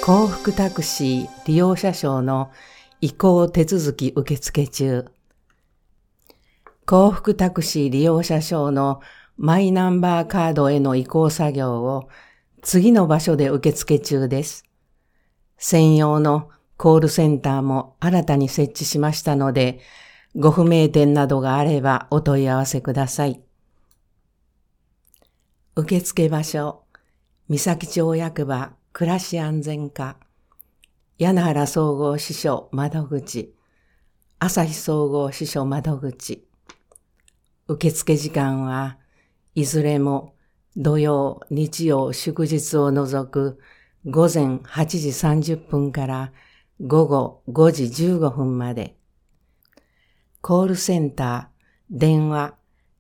幸福タクシー利用者証の移行手続き受付中。幸福タクシー利用者証のマイナンバーカードへの移行作業を次の場所で受付中です。専用のコールセンターも新たに設置しましたので、ご不明点などがあればお問い合わせください。受付場所、三崎町役場暮らし安全課、柳原総合支所窓口、朝日総合支所窓口。受付時間はいずれも土曜、日曜、祝日を除く午前8時30分から午後5時15分まで。コールセンター、電話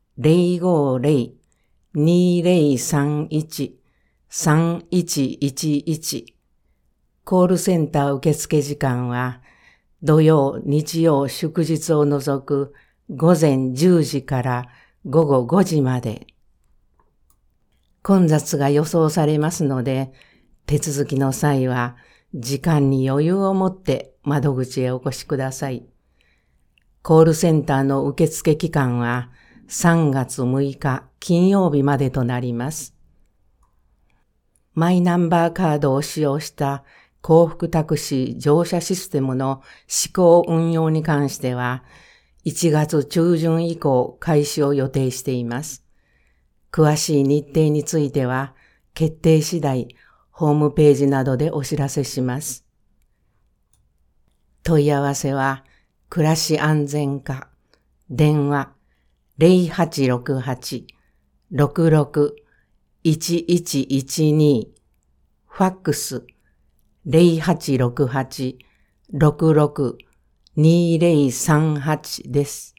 050-2031-3111。コールセンター受付時間は土曜、日曜、祝日を除く午前10時から午後5時まで。混雑が予想されますので、手続きの際は時間に余裕を持って窓口へお越しください。コールセンターの受付期間は3月6日金曜日までとなります。マイナンバーカードを使用した幸福タクシー乗車システムの試行運用に関しては、1月中旬以降開始を予定しています。詳しい日程については、決定次第、ホームページなどでお知らせします。問い合わせは、暮らし安全課、電話 0868-66-1112、ファックス 0868-66-2038 です。